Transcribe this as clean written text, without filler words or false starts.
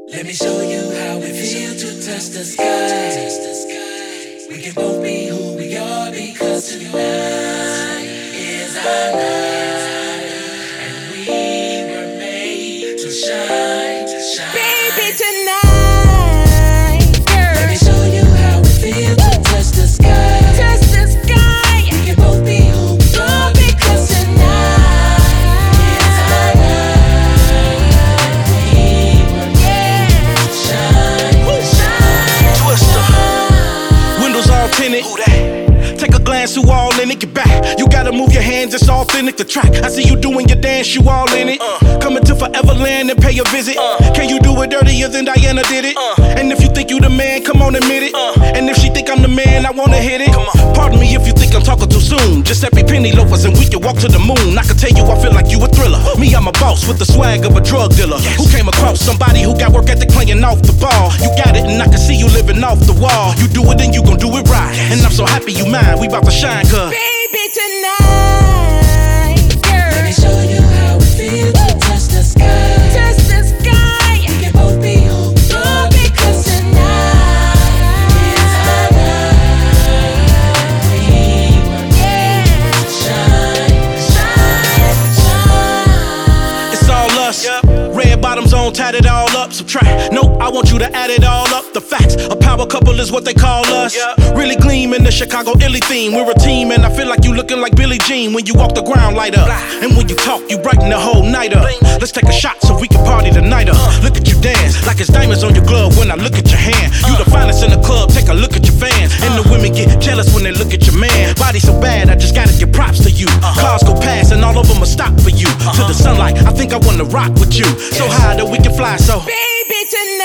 Let me show you how it feels to touch the sky. We can both be who we are because tonight is our night. And we were made to shine, Baby, tonight, girl. Let me show you how it feels to touch the sky. Touch the sky. We can both be who we are because tonight is our night. We were made to shine. Twister. Windows all tinted. Take a glance, who all in it, get back. You gotta move your hands, it's authentic, the track. I see you doing your dance, you all in it. Coming to Foreverland and pay a visit. Can you do it dirtier than Diana did it? And if you think you the man, come on, admit it. And if she think I'm the man, I wanna hit it. Pardon me if you think I'm talking too soon. Giuseppe Penny loafers and we can walk to the moon. I can tell you I feel like you a thriller. Me, I'm a boss with the swag of a drug dealer. Who came across somebody who got work ethic playing off the ball. You got it and I can see you living off the wall. You do it and you gon' do it right. And I'm so happy you mine, we bout to shine, cuz Baby, tonight, girl. Let me show you how it feels to touch the sky. Touch the sky. We can both be who we are because tonight is our night. We were made to shine. it's all us. Red bottoms on, tatted all up. Subtract, nope, I want you to add it all up. The facts, a power couple is what they call us. Really gleam in the Chicago Illy theme. We're a team and I feel like you looking like Billie Jean. When you walk the ground light up, and when you talk, you brighten the whole night up. Let's take a shot so we can party the night up. Look at you dance, like it's diamonds on your glove when I look at your hand. You the finest in the club, take a look at your fans. And the women get jealous when they look at your man. Body so bad, I just gotta give props to you. Cars go past and all of them will stop for you. To the sunlight, I think I wanna rock with you. So high that we can fly, so Baby, tonight.